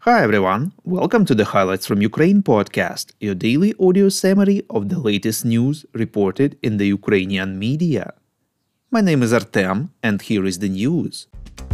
Hi everyone, welcome to the Highlights from Ukraine podcast, your daily audio summary of the latest news reported in the Ukrainian media. My name is Artem, and here is the news.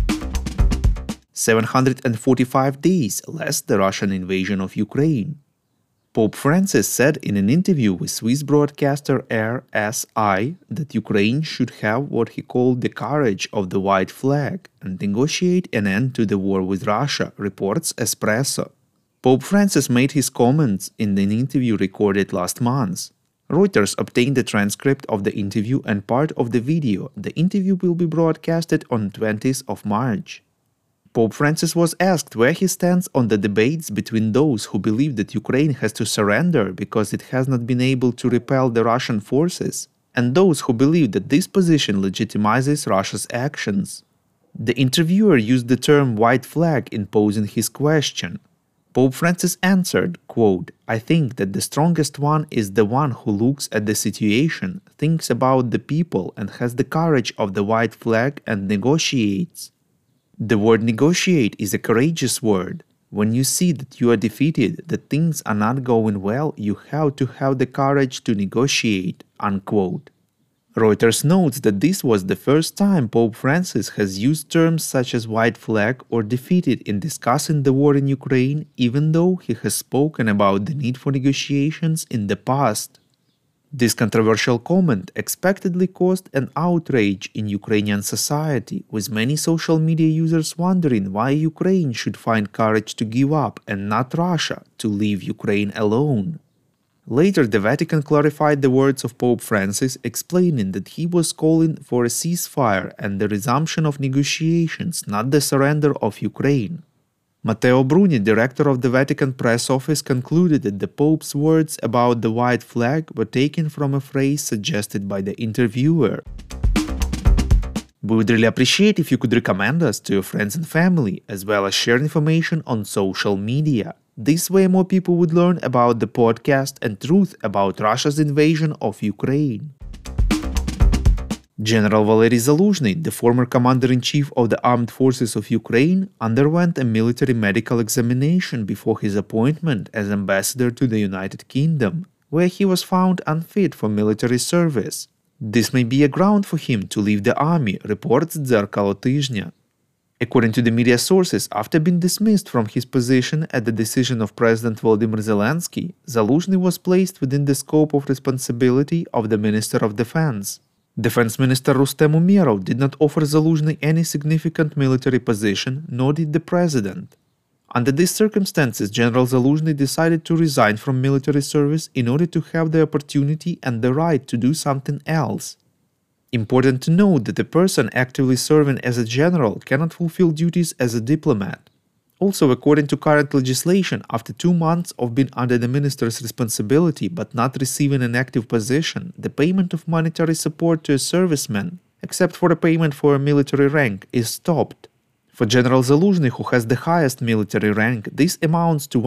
745 days less the Russian invasion of Ukraine. Pope Francis said in an interview with Swiss broadcaster RSI that Ukraine should have what he called the courage of the white flag and negotiate an end to the war with Russia, reports Espresso. Pope Francis made his comments in an interview recorded last month. Reuters obtained the transcript of the interview and part of the video. The interview will be broadcasted on 20th of March. Pope Francis was asked where he stands on the debates between those who believe that Ukraine has to surrender because it has not been able to repel the Russian forces, and those who believe that this position legitimizes Russia's actions. The interviewer used the term white flag in posing his question. Pope Francis answered, quote, "I think that the strongest one is the one who looks at the situation, thinks about the people and has the courage of the white flag and negotiates." The word negotiate is a courageous word. When you see that you are defeated, that things are not going well, you have to have the courage to negotiate, unquote. Reuters notes that this was the first time Pope Francis has used terms such as white flag or defeated in discussing the war in Ukraine, even though he has spoken about the need for negotiations in the past. This controversial comment expectedly caused an outrage in Ukrainian society, with many social media users wondering why Ukraine should find courage to give up and not Russia to leave Ukraine alone. Later, the Vatican clarified the words of Pope Francis, explaining that he was calling for a ceasefire and the resumption of negotiations, not the surrender of Ukraine. Matteo Bruni, director of the Vatican press office, concluded that the Pope's words about the white flag were taken from a phrase suggested by the interviewer. We would really appreciate if you could recommend us to your friends and family, as well as share information on social media. This way more people would learn about the podcast and truth about Russia's invasion of Ukraine. General Valery Zaluzhny, the former commander-in-chief of the armed forces of Ukraine, underwent a military medical examination before his appointment as ambassador to the United Kingdom, where he was found unfit for military service. This may be a ground for him to leave the army, reports Dzerkalo Tizhnya. According to the media sources, after being dismissed from his position at the decision of President Volodymyr Zelensky, Zaluzhny was placed within the scope of responsibility of the Minister of Defense. Defense Minister Rustem Umerov did not offer Zaluzhny any significant military position, nor did the president. Under these circumstances, General Zaluzhny decided to resign from military service in order to have the opportunity and the right to do something else. Important to note that a person actively serving as a general cannot fulfill duties as a diplomat. Also, according to current legislation, after 2 months of being under the minister's responsibility but not receiving an active position, the payment of monetary support to a serviceman, except for a payment for a military rank, is stopped. For General Zaluzhny, who has the highest military rank, this amounts to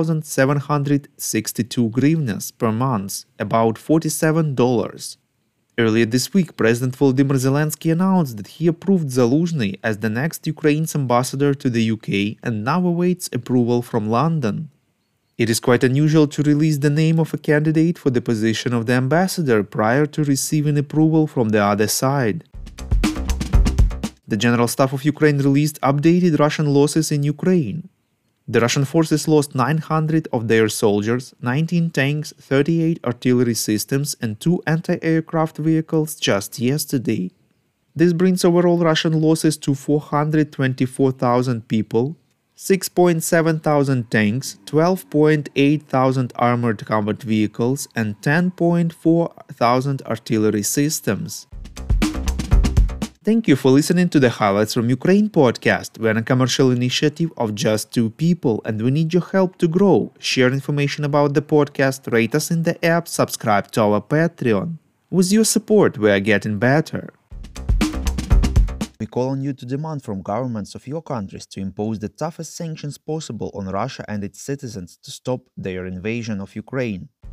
1,762 hryvnias per month, about $47. Earlier this week, President Volodymyr Zelensky announced that he approved Zaluzhny as the next Ukraine's ambassador to the UK and now awaits approval from London. It is quite unusual to release the name of a candidate for the position of the ambassador prior to receiving approval from the other side. The General Staff of Ukraine released updated Russian losses in Ukraine. The Russian forces lost 900 of their soldiers, 19 tanks, 38 artillery systems and 2 anti-aircraft vehicles just yesterday. This brings overall Russian losses to 424,000 people, 6.7 thousand tanks, 12.8 thousand armored combat vehicles and 10.4 thousand artillery systems. Thank you for listening to the Highlights from Ukraine podcast. We're a commercial initiative of just 2 people and we need your help to grow. Share information about the podcast, rate us in the app, subscribe to our Patreon. With your support, we are getting better. We call on you to demand from governments of your countries to impose the toughest sanctions possible on Russia and its citizens to stop their invasion of Ukraine.